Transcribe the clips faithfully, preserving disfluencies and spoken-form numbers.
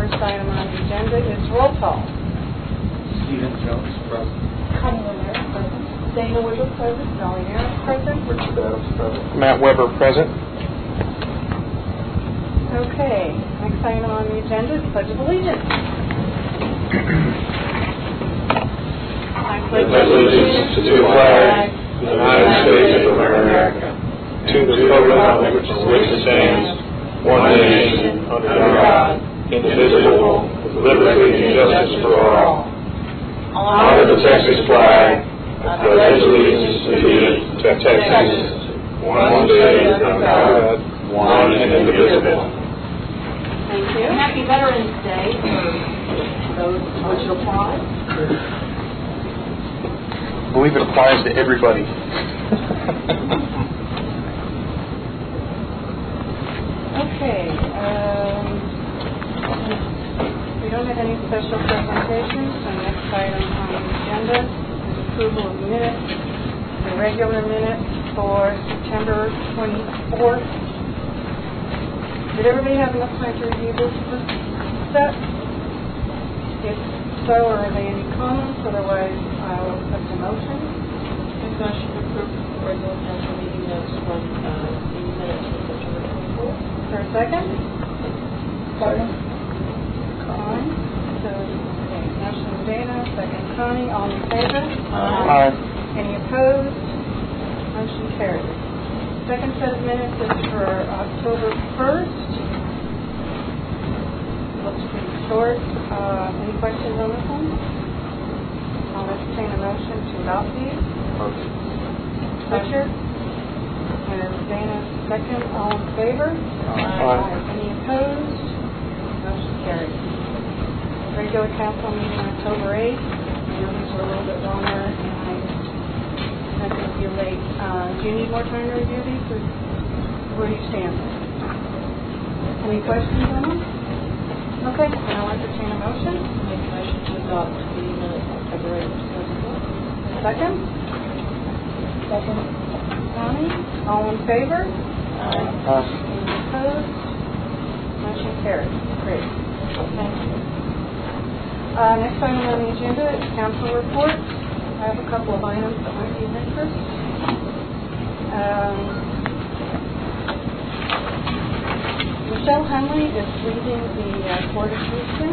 first item on the agenda is roll call. Stephen Jones, present. Connie Lanier, present. Dana Woodruff, present. Dolly Harris, present. Richard Adams, present. Matt Weber, present. Okay, next item on the agenda is Pledge of Allegiance. I pledge allegiance to the flag of the United States of America, to the republic which stands one nation under God, indivisible, with liberty and justice for all. Honor the Texas flag. I pledge allegiance to the Texas, one state under God, one and indivisible. Thank you. Happy Veterans Day for those which it applies. I believe it applies to everybody. Okay. Um, we don't have any special presentations. The next item on the agenda is approval of minutes, the regular minutes for September twenty-fourth. Did everybody have enough time to review this set? If so, are there any comments? Otherwise, I'll accept a motion. Ms. Motion to approve regular council meeting notes from uh, the minutes for September twenty-fourth. For a second? Second. Connie. So, okay, motion is Dana, second Connie. All in favor? Aye. Any opposed? Motion carries. Second set of minutes is for October first. Looks pretty short. Uh, any questions on this one? I'll entertain a motion to adopt these. Motion. Richard? And Dana, second. All in favor? Aye. Any opposed? Motion carries. Regular council meeting October eighth. I know these were a little bit longer, and I had to be late. Uh, do you need more time to review these, or where do you stand? Any questions on them? Okay, then I'll entertain a motion. Make a motion to adopt the minutes of February two thousand four. Second? Second. Connie? All in favor? Aye. Aye. Any opposed? Motion carries. Great. Thank you. Uh, next item on the agenda is council reports. I have a couple of items that might be of interest. Um, Michelle Henley is leaving the uh, Port of Houston,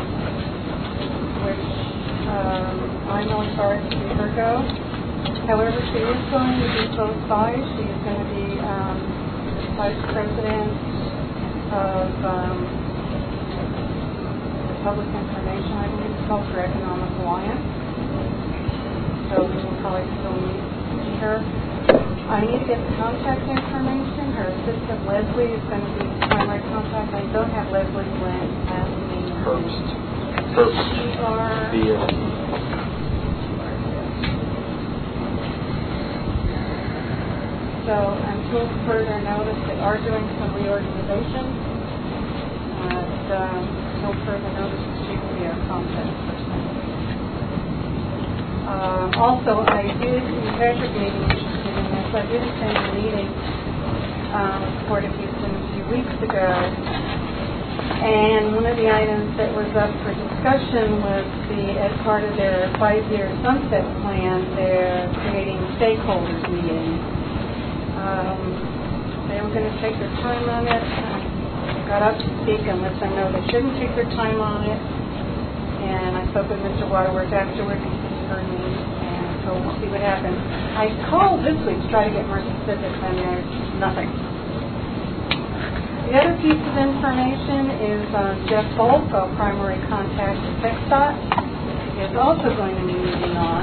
which um, I'm really sorry to see her go. However, she is going to be close by. She is going to be um, vice president of um, Public Information, I believe it's called, for Economic Alliance. So we will probably still need to see her. I need to get the contact information. Her assistant Leslie is going to be the primary contact. I don't have Leslie's last name. Herbst. Herbst. She are. The, uh, So until further notice, they are doing some reorganization. And um, until further notice, she will be our contact person. Um, also, I did, you guys are being interested in this, I did attend a meeting um, with Port of Houston a few weeks ago, and one of the items that was up for discussion was the, as part of their five-year sunset plan, they're creating stakeholders meetings. Um, they were going to take their time on it. I got up to speak and let them know they shouldn't take their time on it, and I spoke with Mister Waterworth afterwards. Heard me, and so we'll see what happens. I called this week to try to get more specifics, and there's nothing. The other piece of information is uh, Jeff Volk, our primary contact at TxDOT, is also going to be moving on,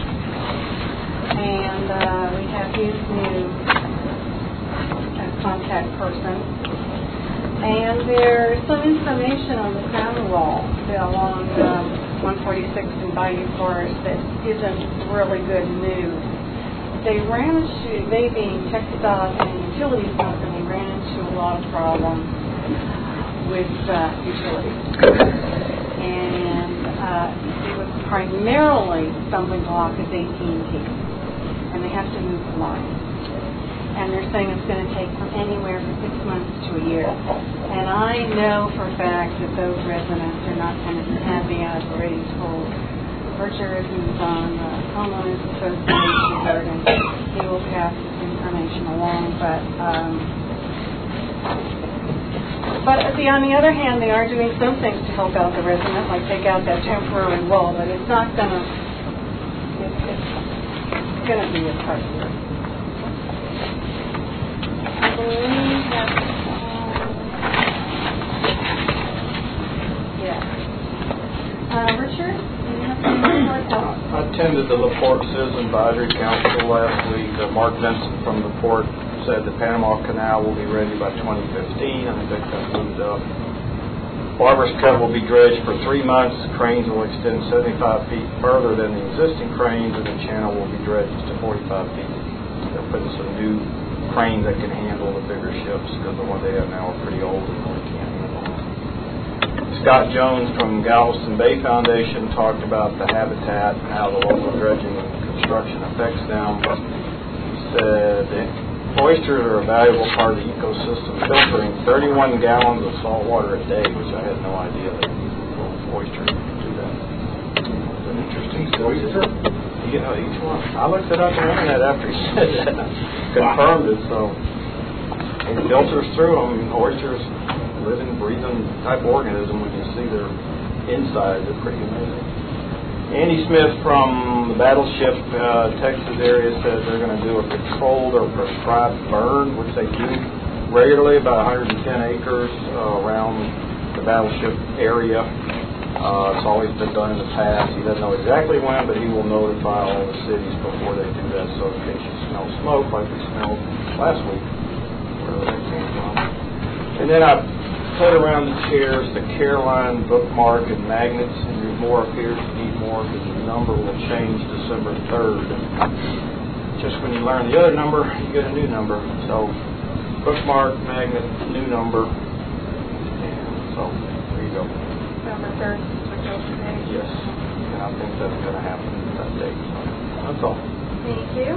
and uh, we have his new uh, contact person. And there's some information on the crown wall along um, one forty-six in Bayou Forest that isn't really good news. They ran into, they being TxDOT and utilities company, ran into a lot of problems with uh, utilities. And uh, it was primarily stumbling block is A T and T, and they have to move the line. and they're saying it's going to take from anywhere from six months to a year. And I know for a fact that those residents are not going to be happy. I've already told Richard, who's on the homeowners association board, and he will pass this information along. But um, but the, on the other hand, they are doing some things to help out the resident, like take out that temporary wall. But it's not going to. It's, it's going to be a part of it. I believe that. Uh, yeah. Uh, Richard, do you have something more to tell us? I attended the LaPorte Citizen Advisory Council last week. Uh, Mark Vincent from LaPorte said the Panama Canal will be ready by twenty fifteen. I think that moved up. Barber's Cut will be dredged for three months. Cranes will extend seventy-five feet further than the existing cranes, and the channel will be dredged to forty-five feet. They're putting some new cranes that can handle the bigger ships, because the ones they have now are pretty old and really can't handle them. Scott Jones from Galveston Bay Foundation talked about the habitat and how the local dredging and construction affects them. He said oysters are a valuable part of the ecosystem, filtering thirty-one gallons of salt water a day, which I had no idea that oysters could do that. It's an interesting story. You know, each one. I looked it up on the internet after he said that. Confirmed it, so it filters through them. Oysters, living, breathing type organism. When you see their inside, they're pretty amazing. Andy Smith from the Battleship, uh, Texas area says they're going to do a controlled or prescribed burn, which they do regularly, about one hundred ten acres uh, around the Battleship area. Uh, it's always been done in the past. He doesn't know exactly when, but he will notify all the cities before they do that, so in case you smell smoke like we smelled last week, wherever that came from. And then I put around the chairs the Caroline bookmark and magnets, and there's more up here if you need more, because the number will change December third. Just when you learn the other number, you get a new number. So bookmark, magnet, new number, and so there you go. November third, which is today. Yes, and I think that's going to happen that date. So that's all. Thank you.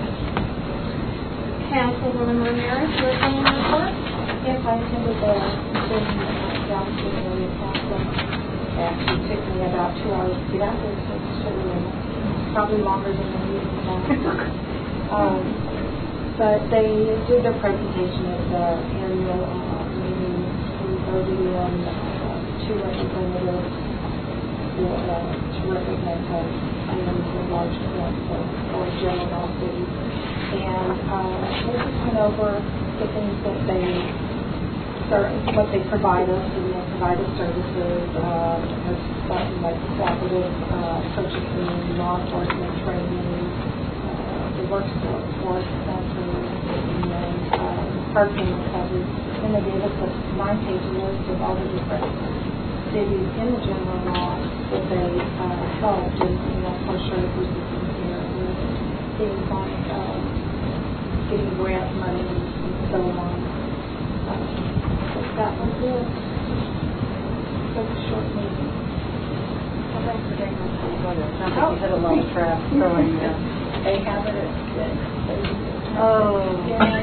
Councilwoman Ramirez, your opinion report? Yes, I attended the meeting at Galveston Area Council. It actually took me about two hours to get out there, so it's certainly probably longer than the meeting now. um, but they did their presentation at the annual uh, meeting, three thirty, and uh, two representatives for, uh, to represent us. I am a large event, so for general city. And uh, they just went over the things that they, what they provide us, and they provide us services, uh, something like cooperative uh, purchasing, law enforcement training, uh, the workforce center, and uh, hurricane recovery. And they gave us a nine-page list of all the different cities in the general law that they uh, helped, and you know, social services here with things like uh, getting grant money and so on. Um, but that was it. It was a short meeting. Well, thanks for taking the time to go there. Sounds like you had a lot of traps going there. They have it at six. Oh. Yeah.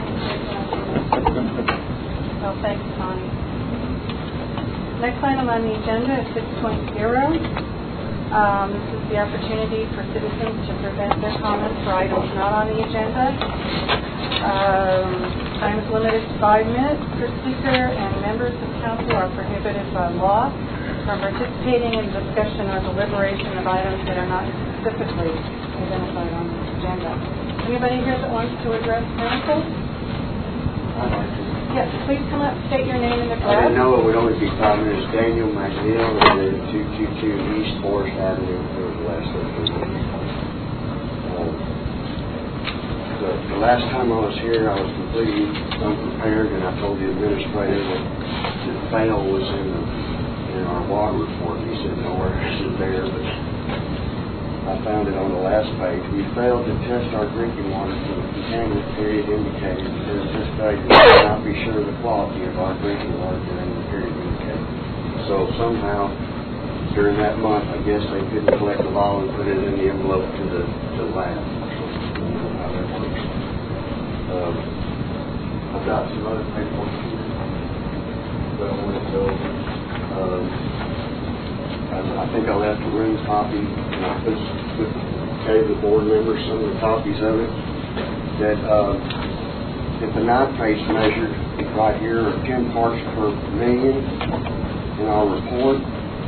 Well, thanks, Connie. Next item on the agenda is six point oh. Um, this is the opportunity for citizens to present their comments for items not on the agenda. Um, time is limited to five minutes per speaker, and members of council are prohibited by law from participating in discussion or deliberation of items that are not specifically identified on this agenda. Anybody here that wants to address council? I'd like to. Yes, please come up, state your name and I address. didn't know it would only be five minutes. Daniel McNeil, the two two two East Forest Avenue, for the last thirteen minutes. Um, the, the last time I was here, I was completely unprepared, and I told the administrator that the fail was in the, in our water report. He said, no, where is it there? But I found it on the last page. We failed to test our drinking water for the contaminant period indicated because this failure could not be sure of the quality of our drinking water during the period indicated. So somehow, during that month, I guess they couldn't collect the bottle and put it in the envelope to the, to the lab. I don't know how that works. Um, got some other paperwork here. But I wanted to go, um, I, I think I left a room copy, and I put, put, gave the board members some of the copies of it, that, uh, if the nitrates measured right here are ten parts per million in our report,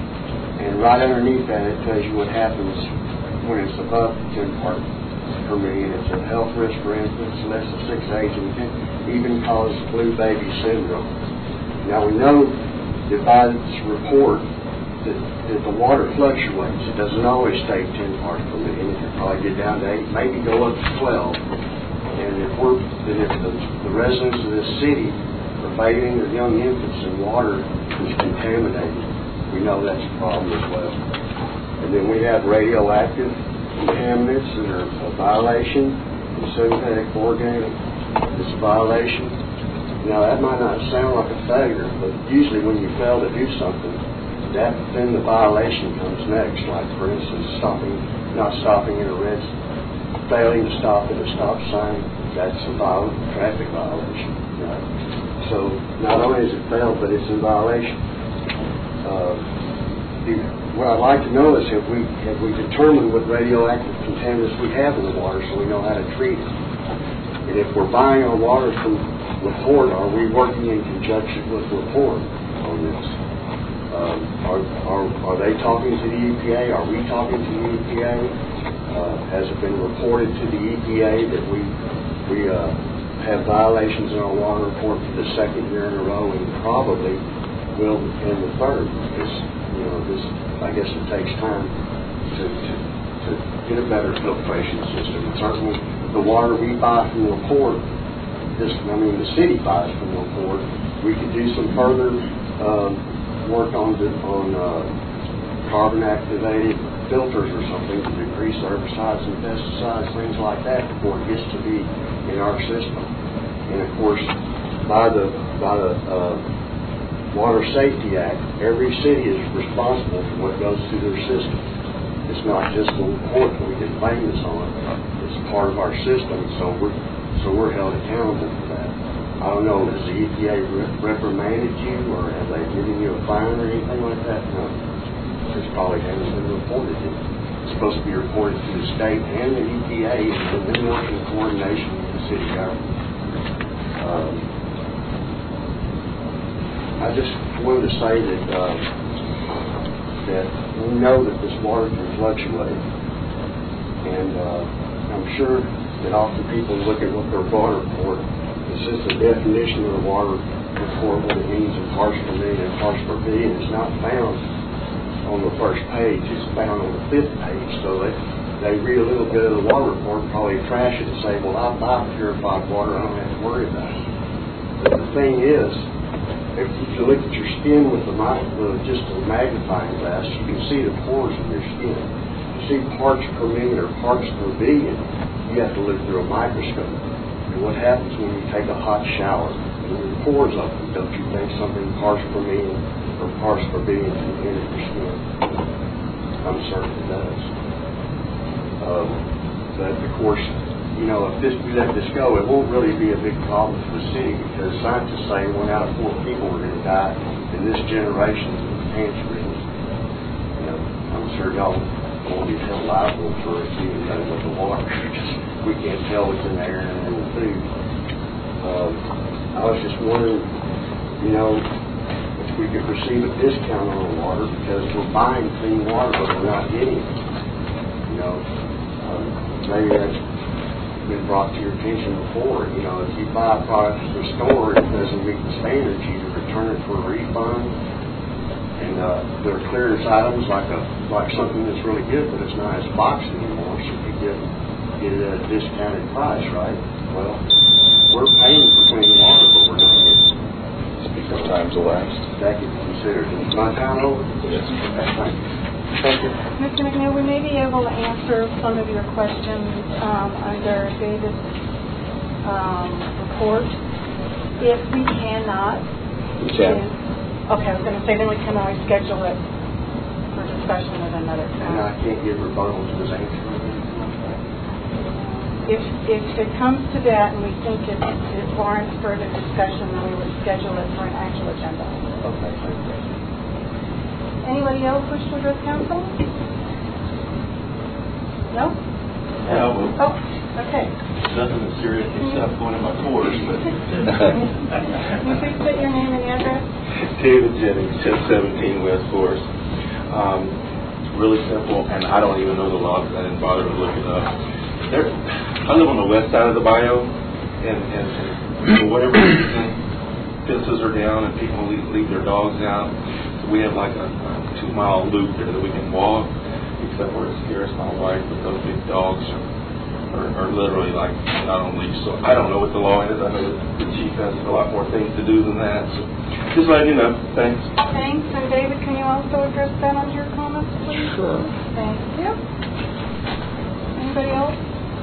and right underneath that it tells you what happens when it's above ten parts per million. It's a health risk for infants less than six age and can even cause blue baby syndrome. Now we know that by this report that, that the water fluctuates. It doesn't always stay ten parts per million. It can probably get down to eight, maybe go up to twelve. And if we're, that if the, the residents of this city are bathing their young infants in water that's contaminated, we know that's a problem as well. And then we have radioactive contaminants that are a violation, and synthetic organic is a violation. Now that might not sound like a failure, but usually when you fail to do something, that then the violation comes next. Like for instance, stopping, not stopping in a red, failing to stop at a stop sign, that's a violent traffic violation. Right? So not only is it failed, but it's in violation. Uh, the, what I'd like to know is have we have we determined what radioactive contaminants we have in the water so we know how to treat it. And if we're buying our water from LaPorte, are we working in conjunction with LaPorte on this? Um, are, are, are they talking to the E P A? Are we talking to the E P A? Uh, has it been reported to the E P A that we we uh, have violations in our water report for the second year in a row, and probably will in the third? Because you know this, I guess it takes time to, to, to get a better filtration system. And certainly, the water we buy from LaPorte, this I mean the city buys from LaPorte, we could do some further um, work on the, on uh, carbon activated filters or something to decrease herbicides and pesticides, things like that, before it gets to be in our system. And of course, by the by the uh, Water Safety Act, every city is responsible for what goes through their system. It's not just the report that we can blame this on. It's part of our system, so we're so we're held accountable for that. I don't know, has the E P A re- reprimanded you, or have they given you a fine or anything like that? No. This probably hasn't been reported yet. It's supposed to be reported to the state and the E P A, and then working in coordination with the city government. Um, I just wanted to say that uh, that we know that this water can fluctuate, and uh, I'm sure that often people look at what their water report, it's just the definition of the water report, what it means in parts per million and parts per billion is not found on the first page. It's found on the fifth page. So they, they read a little bit of the water report and probably trash it and say, well, I buy purified water, I don't have to worry about it. But the thing is, if you look at your skin with the with just a magnifying glass, you can see the pores in your skin. You see parts per million or parts per billion, you have to look through a microscope. And what happens when you take a hot shower and your pores open? Don't you think something parts per million or parts per billion can enter your skin? I'm certain it does. Um, but of course, you know, if this, we let this go, it won't really be a big problem for the city, because scientists say one out of four people are going to die in this generation of cancer reasons. You know, I'm sure y'all won't be held liable for it even though with the water. We can't tell what's in the air and in the food. Um, I was just wondering, you know, if we could receive a discount on the water because we're buying clean water but we're not getting it. You know, um, maybe that's been brought to your attention before. You know, if you buy a product from the store and it doesn't meet the standards, you either return it for a refund, and uh, there are clearance items like a like something that's really good, but it's not as boxed anymore, so you get get it at a discounted price, right? Well, we're paying for clean water, but we're not getting it. Speaker time's elapsed. That gets considered. Is my time over? Yes. Okay, thank you. Thank you. Mister McNeil, we may be able to answer some of your questions um, under David's um, report. If we cannot, We can. then- okay, I was going to say, then we can always schedule it for discussion at another And I time. can't give rebuttals to this answer. if, if it comes to that and we think it, it warrants further discussion, then we would schedule it for an actual agenda. Okay, thank you. Anybody else wish to address council? No? Yeah, well, Oh, okay. nothing that's serious except going in my course, but. Can you please state your name and address? David Jennings, ten seventeen West Forest. Um, really simple, and I don't even know the law because I didn't bother to look it up. There, I live on the west side of the bayou, and, and, and for whatever reason, fences are down and people leave, leave their dogs out. So we have like a, a two mile loop there that we can walk, except where it scares my wife with those big dogs are, are literally like not on leash. So I don't know what the law is. I know that the chief has a lot more things to do than that. So just letting you know. Thanks. Thanks. And David, can you also address that on your comments, please? Sure. Thank you. Anybody else?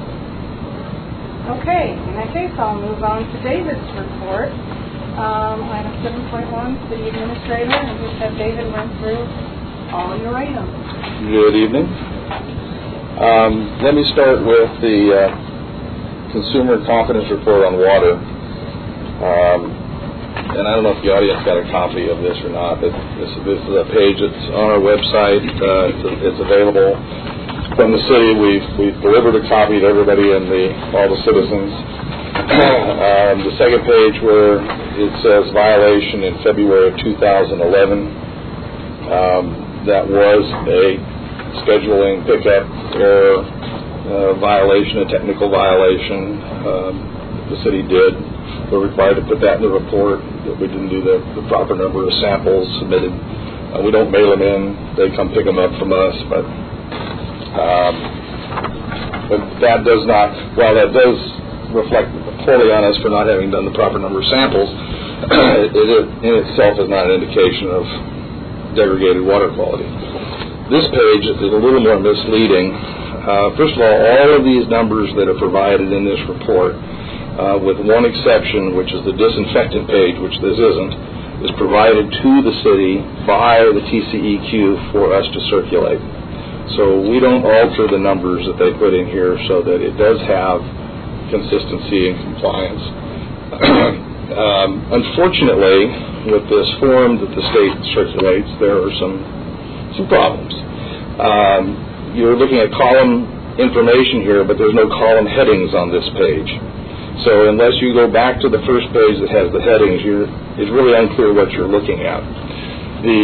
Okay. In that case, I'll move on to David's report. Um, item seven point one, City Administrator, and just have David run through all your items. Good evening. Um, let me start with the uh, Consumer Confidence Report on water. Um, and I don't know if the audience got a copy of this or not, but this, this is a page that's on our website. Uh, it's, it's available from the city. We've, we've delivered a copy to everybody and the, all the citizens. um, the second page where it says violation in February of two thousand eleven. Um, that was a scheduling pickup error uh, violation, a technical violation. Um, the city did. We're required to put that in the report that we didn't do the, the proper number of samples submitted. Uh, we don't mail them in. They come pick them up from us. But, um, but that does not, while that does reflect poorly on us for not having done the proper number of samples, it, it in itself is not an indication of degraded water quality. This page is a little more misleading. Uh, first of all, all of these numbers that are provided in this report, uh, with one exception, which is the disinfectant page, which this isn't, is provided to the city by the T C E Q for us to circulate. So we don't alter the numbers that they put in here so that it does have consistency and compliance. um, unfortunately, with this form that the state circulates, there are some some problems. Um, you're looking at column information here, but there's no column headings on this page. So unless you go back to the first page that has the headings, you're, it's really unclear what you're looking at. The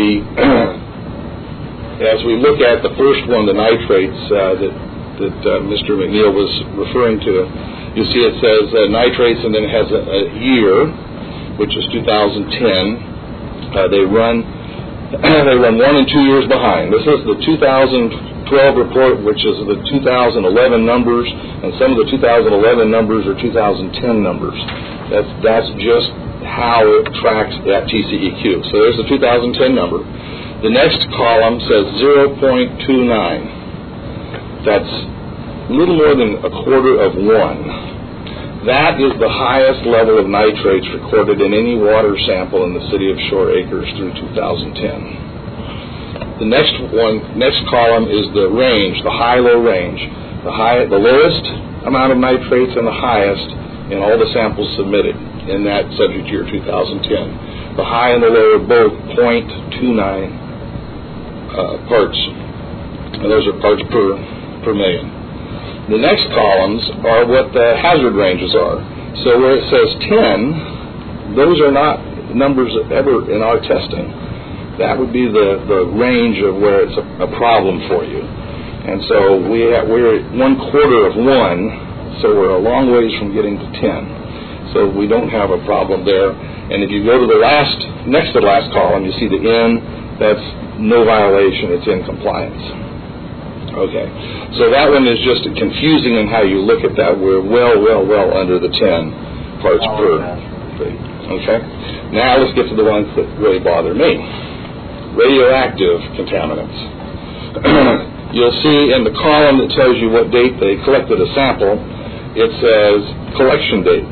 as we look at the first one, the nitrates uh, that that uh, Mister McNeil was referring to, you see it says uh, nitrates, and then it has a, a year, which is two thousand ten. Uh, they run they run one and two years behind. This is the two thousand twelve report, which is the two thousand eleven numbers, and some of the two thousand eleven numbers are two thousand ten numbers. That's that's just how it tracks at T C E Q. So there's the two thousand ten number. The next column says zero point two nine. That's a little more than a quarter of one. That is the highest level of nitrates recorded in any water sample in the city of Shore Acres through two thousand ten. The next one, next column is the range, the high-low range. The high, the lowest amount of nitrates and the highest in all the samples submitted in that subject year two thousand ten. The high and the low are both zero point two nine uh, parts, and those are parts per per million. The next columns are what the hazard ranges are. So where it says ten, those are not numbers ever in our testing. That would be the, the range of where it's a, a problem for you. And so we have, we're at one quarter of one, so we're a long ways from getting to ten. So we don't have a problem there. And if you go to the last, next to the last column, you see the N, that's no violation, it's in compliance. Okay, so that one is just confusing in how you look at that. We're well, well, well under the ten parts per. Okay, now let's get to the ones that really bother me. Radioactive contaminants. You'll see in the column that tells you what date they collected a sample, it says collection date.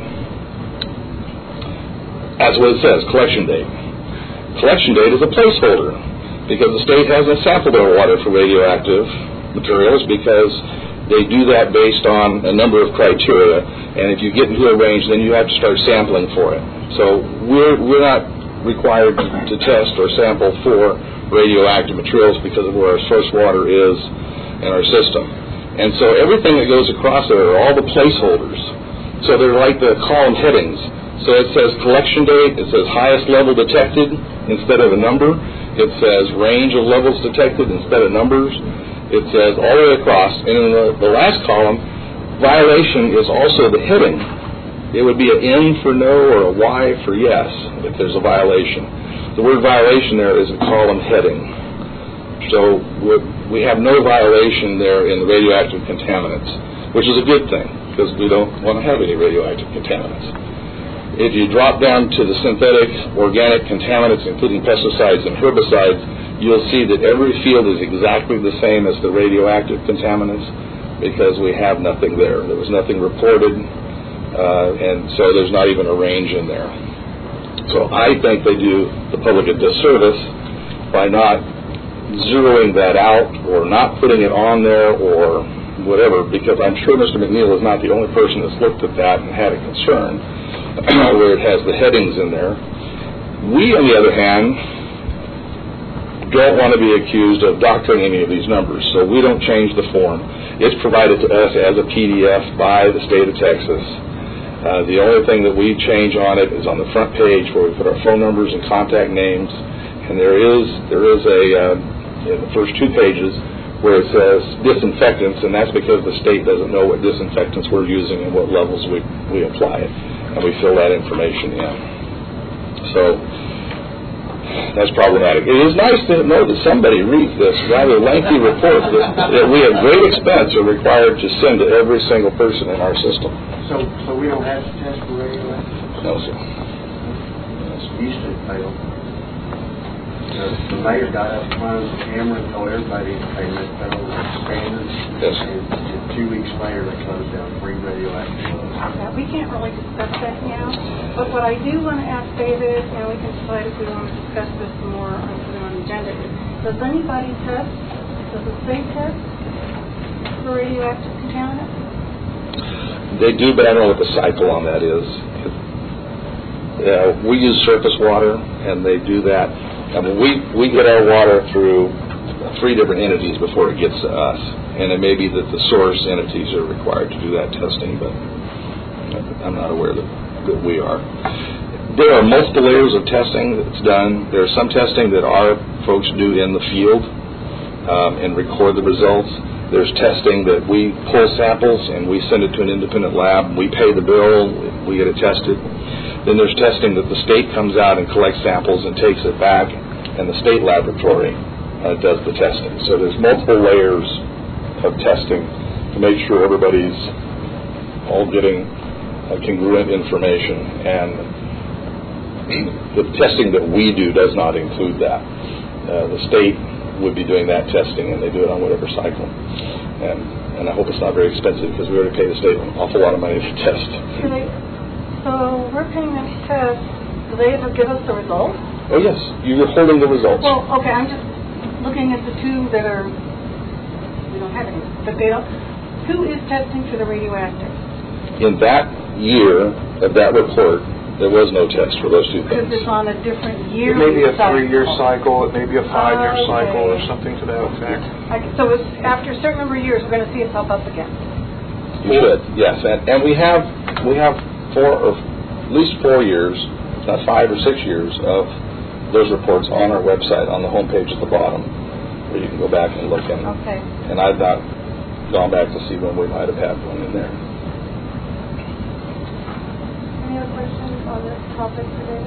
That's what it says, collection date. Collection date is a placeholder because the state hasn't sampled our water for radioactive materials because They do that based on a number of criteria, and if you get into a range, then you have to start sampling for it. So we're, we're not required to test or sample for radioactive materials because of where our source water is in our system. And so everything that goes across there are all the placeholders. So they're like the column headings. So it says collection date, it says highest level detected instead of a number. It says range of levels detected instead of numbers. It says all the way across. And in the, the last column, violation is also the heading. It would be an N for no or a Y for yes if there's a violation. The word violation there is a column heading. So we have no violation there in the radioactive contaminants, which is a good thing because we don't want to have any radioactive contaminants. If you drop down to the synthetic organic contaminants, including pesticides and herbicides, you'll see that every field is exactly the same as the radioactive contaminants because we have nothing there. There was nothing reported, uh, and so there's not even a range in there. So I think they do the public a disservice by not zeroing that out or not putting it on there or whatever, because I'm sure Mister McNeil is not the only person that's looked at that and had a concern where it has the headings in there. We, on the other hand, don't want to be accused of doctoring any of these numbers, so we don't change the form. It's provided to us as a P D F by the state of Texas. Uh, the only thing that we change on it is on the front page where we put our phone numbers and contact names, and there is there is a uh, in the first two pages where it says disinfectants, and that's because the state doesn't know what disinfectants we're using and what levels we, we apply it, and we fill that information in. So that's problematic. It is nice to know that somebody reads this rather lengthy report that, that we at great expense are required to send to every single person in our system. So, so we don't have to test for radioactive? No, sir. Used to fail. The, the mayor got up in front of the camera and told everybody to pay that federal standards. Yes. And, and two weeks later, they closed down free radioactive wells. Yeah, we can't really discuss that now, but what I do want to ask David, and we can decide if we want to discuss this more and put it on the agenda, is does anybody test, does the state test for radioactive contaminants? They do, but I don't know what the cycle on that is. Uh, we use surface water, and they do that. I mean, we, we get our water through three different entities before it gets to us, and it may be that the source entities are required to do that testing, but I'm not aware that, that we are. There are multiple layers of testing that's done. There's some testing that our folks do in the field um, and record the results. There's testing that we pull samples and we send it to an independent lab. We pay the bill, we get it tested. Then there's testing that the state comes out and collects samples and takes it back, and the state laboratory uh, does the testing. So there's multiple layers of testing to make sure everybody's all getting uh, congruent information. And the testing that we do does not include that. Uh, the state would be doing that testing, and they do it on whatever cycle. And, and I hope it's not very expensive because we already pay the state an awful lot of money to test. Do they, so we're paying them to test. Do they ever give us the results? Oh, yes. You're holding the results. Well, okay, I'm just looking at the two that are, we don't have any, but they don't. Who is testing for the radioactive? In that year of that report, there was no test for those two Because things. it's on a different year. It may be a three-year cycle, it may be a five-year Okay. cycle, or something to that effect. Like, so it's after a certain number of years, we're going to see it pop up again. You should, yes. And, and we have we have four or at least four years, not five or six years of those reports on our website on the homepage at the bottom, where you can go back and look. And, Okay. and I've not gone back to see when we might have had one in there. Any other questions on this topic today?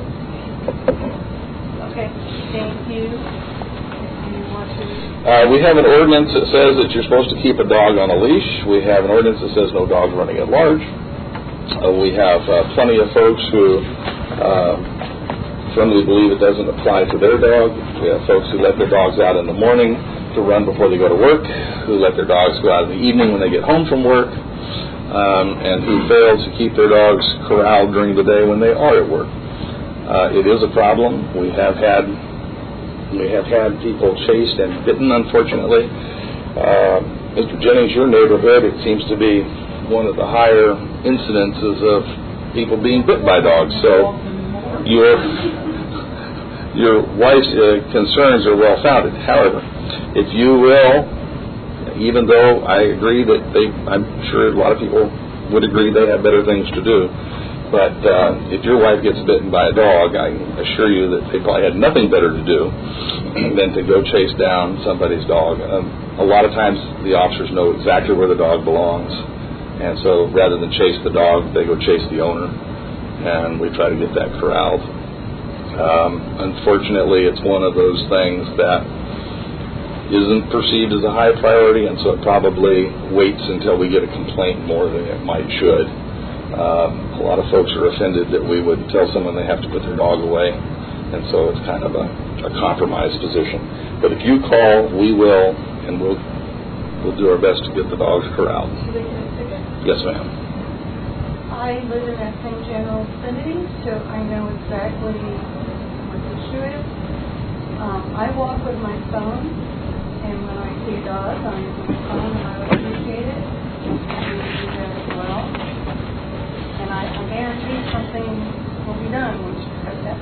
Okay, thank you. If you want to... Uh, we have an ordinance that says that you're supposed to keep a dog on a leash. We have an ordinance that says no dog running at large. Uh, we have uh, plenty of folks who uh, firmly believe it doesn't apply to their dog. We have folks who let their dogs out in the morning to run before they go to work, who let their dogs go out in the evening when they get home from work, um, and who fail to keep their dogs corralled during the day when they are at work. Uh, it is a problem. We have had we have had people chased and bitten, unfortunately. Uh, Mister Jennings, your neighborhood, it seems to be one of the higher incidences of people being bit by dogs. So your your wife's uh, concerns are well founded. However, if you will, even though I agree that they, I'm sure a lot of people would agree they have better things to do. But uh, if your wife gets bitten by a dog, I assure you that they probably had nothing better to do than to go chase down somebody's dog. Um, a lot of times the officers know exactly where the dog belongs, and so rather than chase the dog, they go chase the owner, and we try to get that corralled. Um, unfortunately, it's one of those things that isn't perceived as a high priority, and so it probably waits until we get a complaint more than it might should. Um, a lot of folks are offended that we would tell someone they have to put their dog away, and so it's kind of a, a compromised position. But if you call, we will, and we'll we'll do our best to get the dogs corralled. Yes, ma'am. I live in that same general vicinity, so I know exactly what the issue is. Um, I walk with my phone, and when I see a dog, I use my phone, and I would appreciate it. I do that as well. And I, I guarantee something will be done once you press that.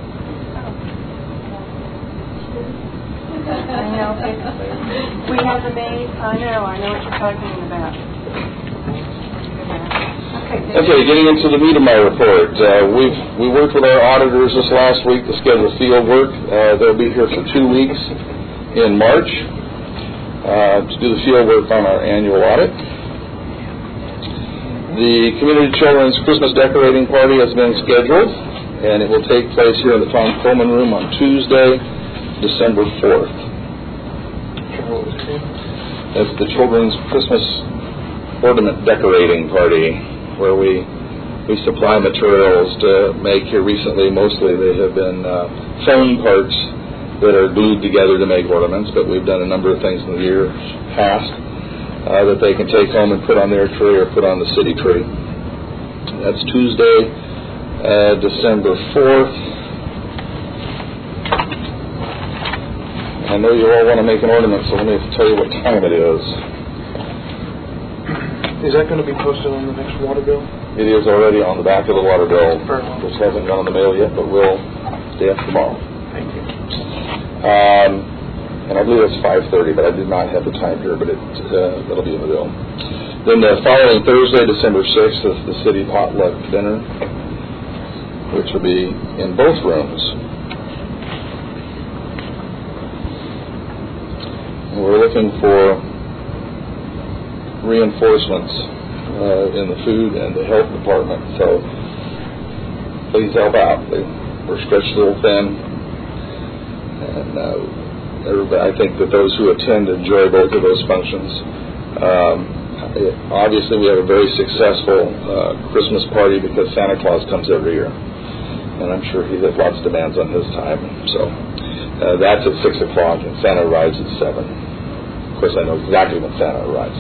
I know, it's, we have the maid, I know, I know what you're talking about. Okay, okay getting into the meat of my report. Uh, we've we worked with our auditors this last week to schedule field work. Uh, they'll be here for two weeks in March uh, to do the field work on our annual audit. The Community Children's Christmas Decorating Party has been scheduled, and it will take place here in the Tom Coleman Room on Tuesday, December fourth. It's the Children's Christmas Ornament Decorating Party, where we we supply materials to make. Here recently, mostly they have been uh, foam parts that are glued together to make ornaments, but we've done a number of things in the year past Uh, that they can take home and put on their tree or put on the city tree. That's Tuesday, uh, December fourth. I know you all want to make an ornament, so let me tell you what time it is. Is that going to be posted on the next water bill? It is already on the back of the water bill, Very well. which hasn't gone in the mail yet, but will day after tomorrow. Thank you. Um, And I believe it's five thirty, but I did not have the time here, but it, uh, that'll be in the bill. Then the following Thursday, December sixth, is the city potluck dinner, which will be in both rooms. And we're looking for reinforcements uh, in the food and the health department, so please help out. We're stretched a little thin, and uh, I think that those who attend enjoy both of those functions. Um, it, obviously, we have a very successful uh, Christmas party because Santa Claus comes every year, and I'm sure he has lots of demands on his time. So uh, that's at six o'clock, and Santa arrives at seven. Of course, I know exactly when Santa arrives.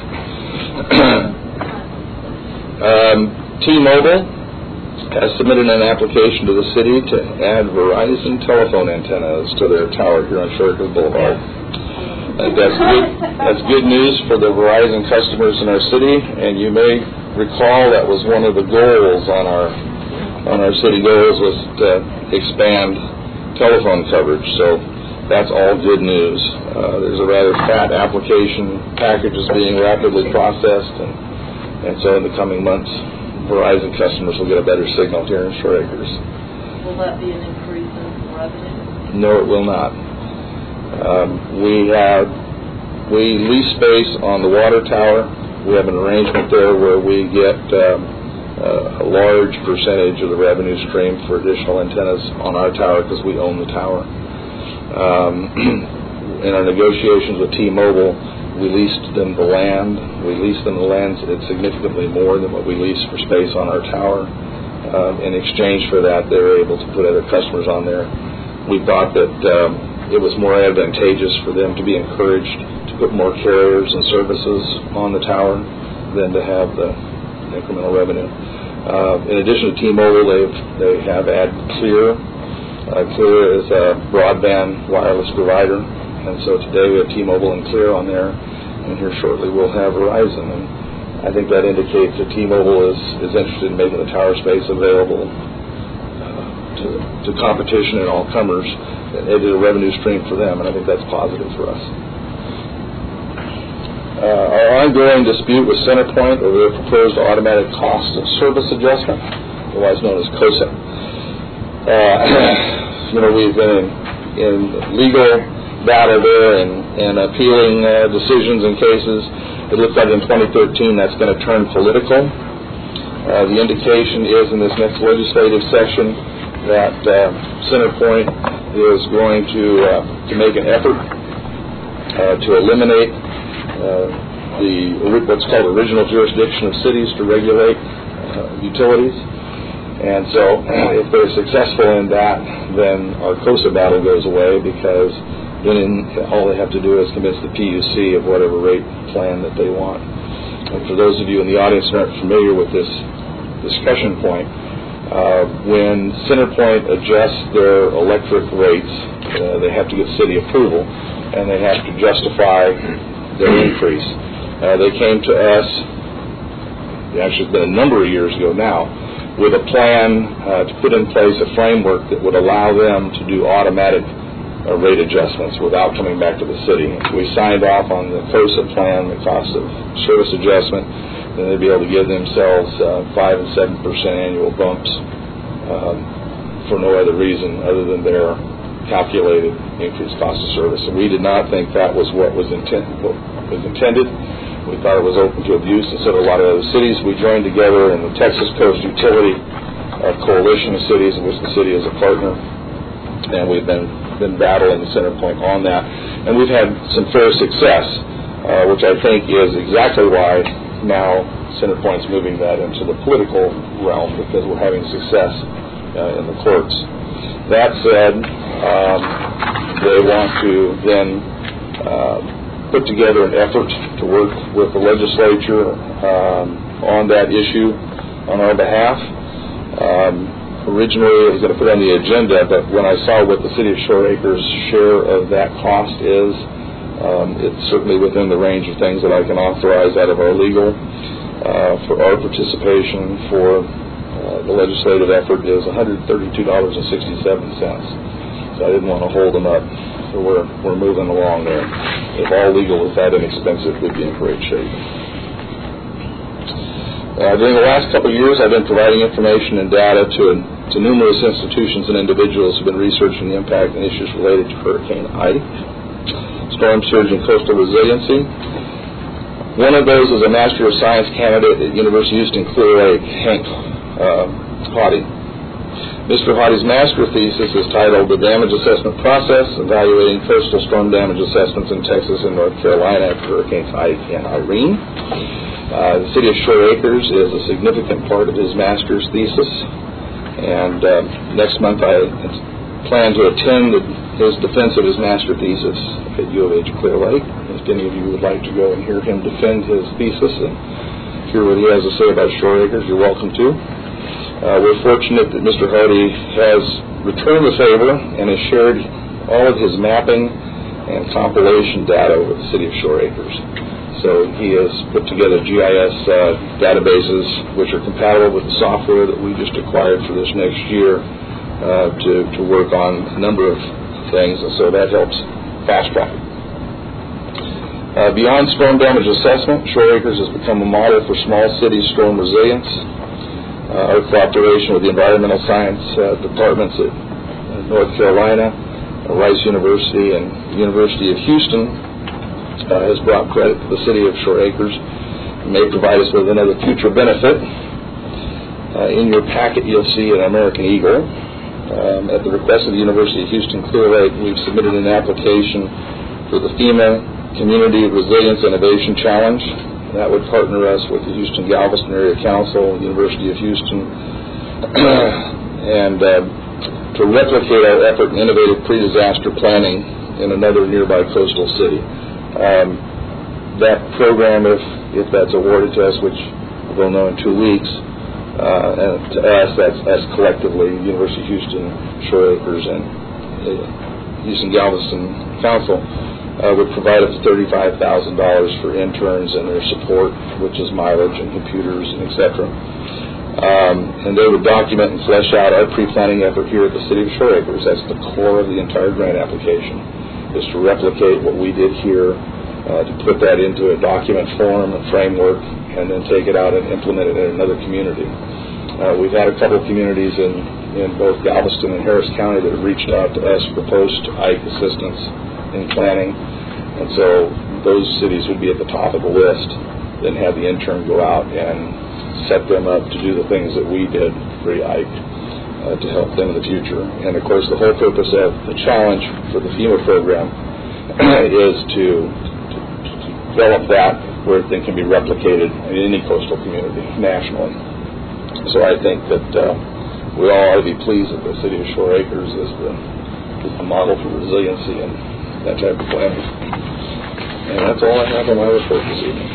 um, T-Mobile has submitted an application to the city to add Verizon telephone antennas to their tower here on Sherwood Boulevard. Uh, that's good. That's good news for the Verizon customers in our city, and you may recall that was one of the goals on our on our city goals was to expand telephone coverage. So that's all good news. Uh, there's a rather fat application package is being rapidly processed, and and so in the coming months, Verizon customers will get a better signal here in Shore Acres. Will that be an increase in revenue? No, it will not. Um, we have we lease space on the water tower. We have an arrangement there where we get um, uh, a large percentage of the revenue stream for additional antennas on our tower because we own the tower. Um, in our negotiations with T-Mobile, we leased them the land. We leased them the land at significantly more than what we leased for space on our tower. Um, in exchange for that, they were able to put other customers on there. We thought that um, it was more advantageous for them to be encouraged to put more carriers and services on the tower than to have the incremental revenue. Uh, in addition to T-Mobile, they've, they have added Clear. Uh, Clear is a broadband wireless provider. And so today we have T-Mobile and Clear on there. and here shortly we'll have Verizon. And I think that indicates that T-Mobile is, is interested in making the tower space available uh, to, to competition and all comers. It is a revenue stream for them, and I think that's positive for us. Uh, our ongoing dispute with CenterPoint over their proposed automatic cost of service adjustment, otherwise known as COSA. Uh, you know, we've been in, in legal battle there and, and appealing uh, decisions and cases. It looks like in twenty thirteen that's going to turn political. Uh, the indication is in this next legislative session that uh, CenterPoint is going to uh, to make an effort uh, to eliminate uh, the what's called original jurisdiction of cities to regulate uh, utilities. And so if they're successful in that, then our COSA battle goes away, because then in, all they have to do is convince the P U C of whatever rate plan that they want. And for those of you in the audience who aren't familiar with this discussion point, uh, when CenterPoint adjusts their electric rates, uh, they have to get city approval, and they have to justify their increase. Uh, they came to us, actually it's been a number of years ago now, with a plan uh, to put in place a framework that would allow them to do automatic uh, rate adjustments without coming back to the city. If we signed off on the COSA plan, the cost of service adjustment, then they'd be able to give themselves uh, five and seven percent annual bumps um, for no other reason other than their calculated increased cost of service. And we did not think that was what was, intent, what was intended. We thought it was open to abuse, and so did a lot of other cities. We joined together in the Texas Coast Utility uh, Coalition of Cities, in which the city is a partner, and we've been, been battling CenterPoint on that. And we've had some fair success, uh, which I think is exactly why now CenterPoint's moving that into the political realm, because we're having success uh, in the courts. That said, um, they want to then uh, put together an effort to work with the legislature um, on that issue on our behalf. Um, originally, it was going to put on the agenda, but when I saw what the City of Shore Acres' share of that cost is, um, it's certainly within the range of things that I can authorize out of our legal. Uh, for our participation for uh, the legislative effort is one hundred thirty-two dollars and sixty-seven cents. So I didn't want to hold them up. So we're, we're moving along there. If all legal is that inexpensive, we'd be in great shape. Uh, during the last couple of years, I've been providing information and data to, to numerous institutions and individuals who've been researching the impact and issues related to Hurricane Ida, storm surge, and coastal resiliency. One of those is a Master of Science candidate at University of Houston Clear Lake, Hank uh, Haughty. Mister Haughty's master thesis is titled The Damage Assessment Process, Evaluating Coastal Storm Damage Assessments in Texas and North Carolina after Hurricanes Ida and Irene. Uh, the City of Shore Acres is a significant part of his master's thesis, and uh, next month I plan to attend the, his defense of his master thesis at U of H Clear Lake. If any of you would like to go and hear him defend his thesis and hear what he has to say about Shore Acres, you're welcome to. Uh, we're fortunate that Mister Haughty has returned the favor and has shared all of his mapping and compilation data with the City of Shore Acres. So he has put together G I S uh, databases which are compatible with the software that we just acquired for this next year uh, to, to work on a number of things, and so that helps fast track it. Uh, beyond storm damage assessment, Shore Acres has become a model for small city storm resilience. Uh, our cooperation with the environmental science uh, departments at uh, North Carolina, uh, Rice University, and the University of Houston uh, has brought credit to the City of Shore Acres and may provide us with another future benefit. Uh, in your packet, you'll see an American Eagle. Um, at the request of the University of Houston Clear Lake, we've submitted an application for the FEMA Community Resilience Innovation Challenge. That would partner us with the Houston Galveston Area Council, University of Houston, and uh, to replicate our effort in innovative pre-disaster planning in another nearby coastal city. Um, that program, if, if that's awarded to us, which we'll know in two weeks, uh, and to us, that's, that's collectively University of Houston, Shore Acres, and uh, Houston Galveston Council, uh, would provide us thirty-five thousand dollars for interns and their support, which is mileage and computers and et cetera. Um, and they would document and flesh out our pre-planning effort here at the City of Shore Acres. That's the core of the entire grant application, is to replicate what we did here, uh, to put that into a document form and framework, and then take it out and implement it in another community. Uh, we've had a couple of communities in, in both Galveston and Harris County that have reached out to us, proposed I C E assistance in planning, and so those cities would be at the top of the list, then have the intern go out and set them up to do the things that we did pre-I C E uh, to help them in the future. And of course the whole purpose of the challenge for the FEMA program is to, to, to develop that where it then can be replicated in any coastal community nationally. So I think that uh, we all ought to be pleased that the City of Shore Acres is the, is the model for resiliency and that type of planning. And that's all I have on my report this evening.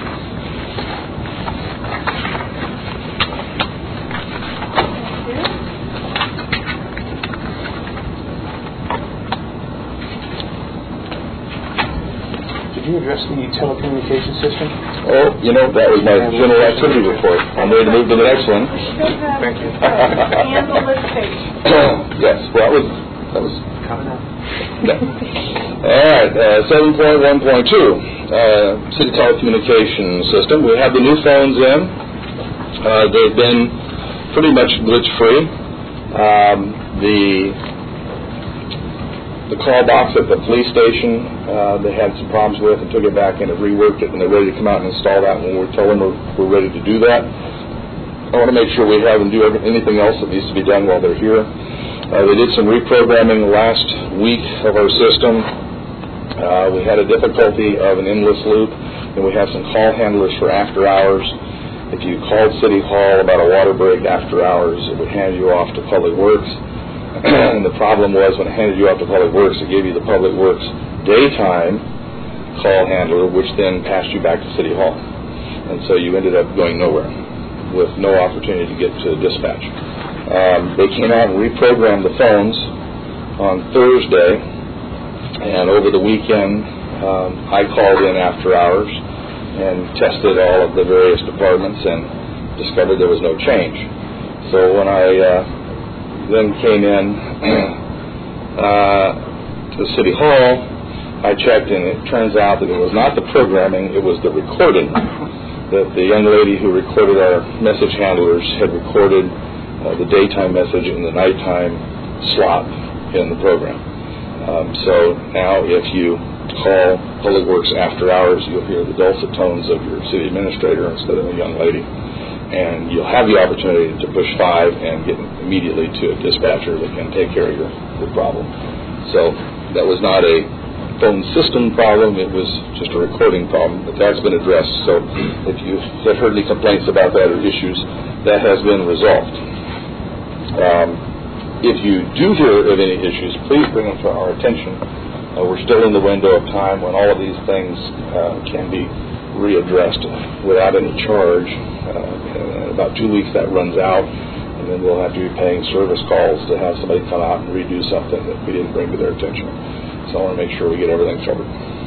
Did you address the telecommunication system? Oh, you know, that was my general activity report. I'm ready to move to the next one. Thank you. And the lift station. Yes, well, that was, that was Coming up. No. All right, uh, seven point one point two, uh, City Telecommunication System. We have the new phones in. Uh, they've been pretty much glitch-free. Um, the the call box at the police station, uh, they had some problems with and took it back in and reworked it, and they're ready to come out and install that when we tell them we're, we're ready to do that. I want to make sure we have them do every, anything else that needs to be done while they're here. Uh, they did some reprogramming last week of our system. Uh, we had a difficulty of an endless loop, and we have some call handlers for after hours. If you called City Hall about a water break after hours, it would hand you off to Public Works. And the problem was when it handed you off to Public Works, it gave you the Public Works daytime call handler, which then passed you back to City Hall. And so you ended up going nowhere with no opportunity to get to dispatch. Um, they came out and reprogrammed the phones on Thursday, and over the weekend um, I called in after hours and tested all of the various departments and discovered there was no change. So when I uh, then came in uh, to City Hall, I checked, and it turns out that it was not the programming, it was the recording. That the young lady who recorded our message handlers had recorded Uh, the daytime message and the nighttime slot in the program. Um, so now if you call Public Works after hours, you'll hear the dulcet tones of your city administrator instead of a young lady. And you'll have the opportunity to push five and get immediately to a dispatcher that can take care of your, your problem. So that was not a phone system problem, it was just a recording problem, but that's been addressed. So if you have heard any complaints about that or issues, that has been resolved. Um, if you do hear of any issues, please bring them to our attention. Uh, we're still in the window of time when all of these things uh, can be readdressed without any charge. Uh, in about two weeks that runs out, and then we'll have to be paying service calls to have somebody come out and redo something that we didn't bring to their attention. So I want to make sure we get everything covered.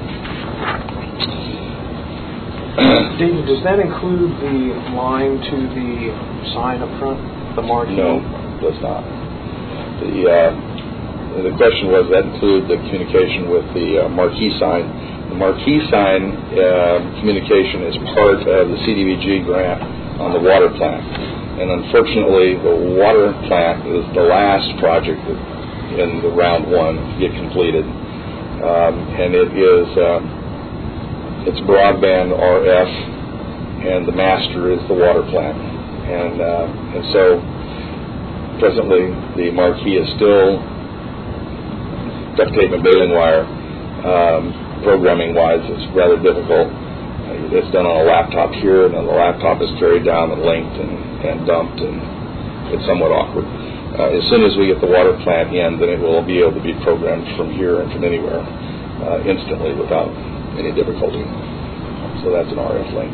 David, does that include the line to the sign up front, the marquee? No, it does not. The uh, the question was, that include the communication with the uh, marquee sign. The marquee sign uh, communication is part of the C D B G grant on the water plant. And unfortunately, the water plant is the last project in the round one to get completed. Um, and it is uh, it's broadband R F, and the master is the water plant. And, uh, and so presently the marquee is still duct tape and baling wire. Um, programming wise, it's rather difficult. Uh, it's done on a laptop here, and then the laptop is carried down and linked and, and dumped, and it's somewhat awkward. Uh, as soon as we get the water plant in, then it will be able to be programmed from here and from anywhere uh, instantly without any difficulty. So that's an R F link.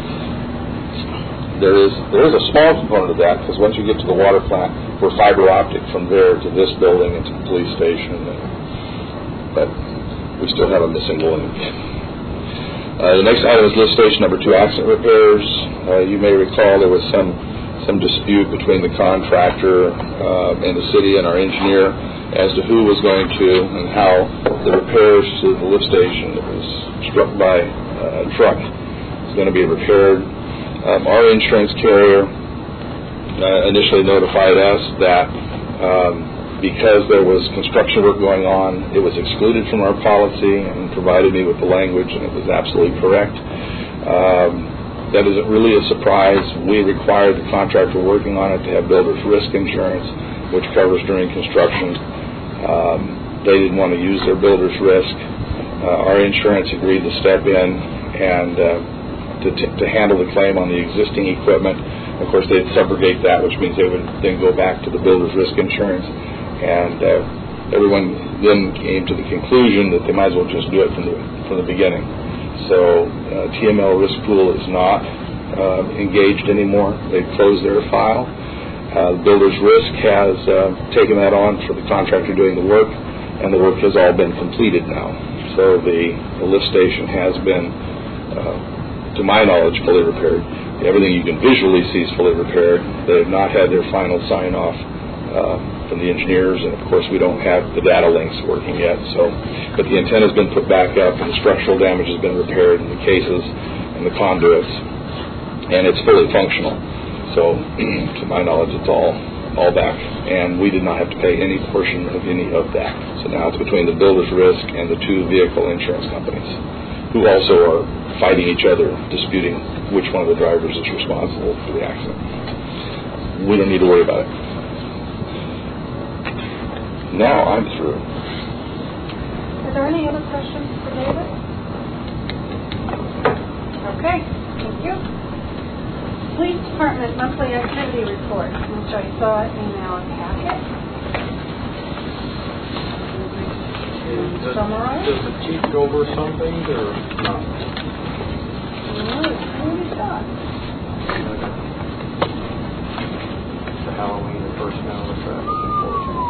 There is there is a small component of that, because once you get to the water plant, we're fiber optic from there to this building and to the police station. And, but we still have a missing link. Uh, the next item is lift station number two, accident repairs. Uh, you may recall there was some some dispute between the contractor uh, and the city and our engineer as to who was going to and how the repairs to the lift station that was struck by uh, a truck is going to be repaired. Um, our insurance carrier uh, initially notified us that um, because there was construction work going on, it was excluded from our policy and provided me with the language, and it was absolutely correct. Um, that isn't really a surprise. We required the contractor working on it to have builder's risk insurance, which covers during construction. Um, they didn't want to use their builder's risk. Uh, our insurance agreed to step in and uh, to, t- to handle the claim on the existing equipment. Of course, they'd subrogate that, which means they would then go back to the builder's risk insurance. And uh, everyone then came to the conclusion that they might as well just do it from the from the beginning. So uh, T M L Risk Pool is not uh, engaged anymore. They've closed their file. Uh, Builder's Risk has uh, taken that on for the contractor doing the work, and the work has all been completed now. So the, the lift station has been, uh, to my knowledge, fully repaired. Everything you can visually see is fully repaired. They have not had their final sign-off uh, from the engineers, and of course we don't have the data links working yet. So, but the antenna has been put back up, and the structural damage has been repaired, and the cases and the conduits, and it's fully functional. So, to my knowledge, it's all all back, and we did not have to pay any portion of any of that. So now it's between the builder's risk and the two vehicle insurance companies, who also are fighting each other, disputing which one of the drivers is responsible for the accident. We don't need to worry about it. Now I'm through. Are there any other questions for David? Okay, thank you. Police Department monthly activity report, which I saw in our packet. Does, Summarize? does the chief go over something or not? Who is that? The Halloween and personnel and traffic enforcement.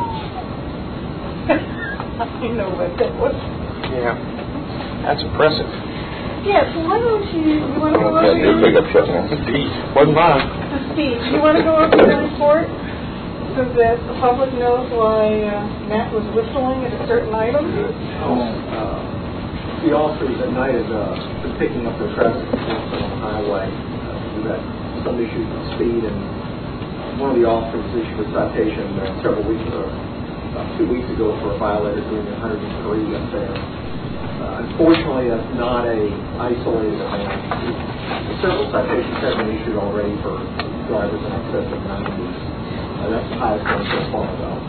I know what that was. Yeah, that's impressive. Yes, why don't you, you want to go over Yeah, you pick up the that one. Indeed, wasn't mine. Steve, you want to go over the report so that the public knows why uh, Matt was whistling at a certain item? Uh, the officers at night have uh, been picking up their traffic enforcement on the highway. Uh, we've had some issues with speed, and one of the officers issued a citation uh, several weeks ago, about two weeks ago, for a violator doing one hundred three up there. Uh, unfortunately, that's not a isolated event. Several citations have been issued already for drivers in excess of ninety. Uh, that's the highest one so far, though.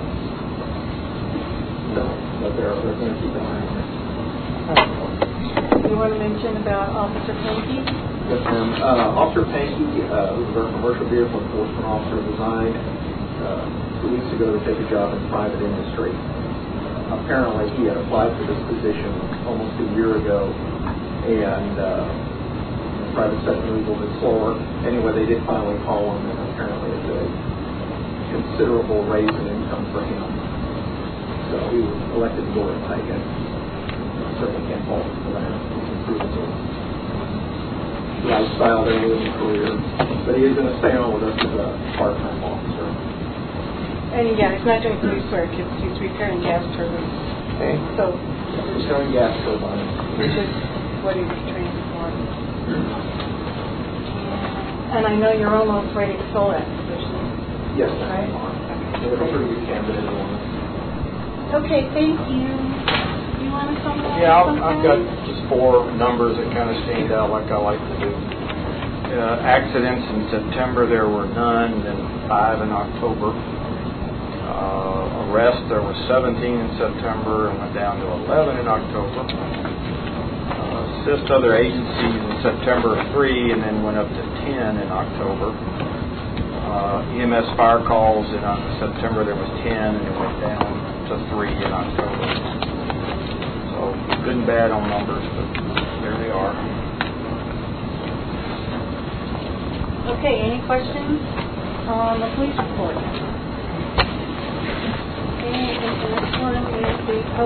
So, but they're, they're going to keep an eye on it. You want to mention about Officer Pinky? Yes, ma'am. Uh, Officer Pankey, uh, who's our commercial vehicle enforcement officer, resigned uh, two weeks ago to take a job in private industry. Uh, apparently, he had applied for this position almost a year ago, and uh, the private sector moved a little bit slower. Anyway, they did finally call him, and apparently it's a considerable raise in income for him. So he was elected to go and take it. Certainly can't fault him for that. He's improved his lifestyle there with his career. But he is going to stay on with us as a part-time officer. And yeah, he's not doing police work, it's, he's repairing gas turbines. Okay. So, He's selling gas turbines. which is what he was trained for. And I know you're almost ready to fill that position. Yes, Right. ma'am. We have a pretty good candidate on it. Okay, thank you. You want to summarize Yeah, I've, something? I've got just four numbers that kind of stand out like I like to do. Uh, accidents in September, there were none, and five in October. Uh, arrests, there were seventeen in September and went down to eleven in October. Uh, assist other agencies in September, three, and then went up to ten in October. Uh, E M S fire calls in uh, September, there was ten, and it went down to three in October. So good and bad on numbers, but there they are. Okay, any questions on the police report? Okay, and the next one is the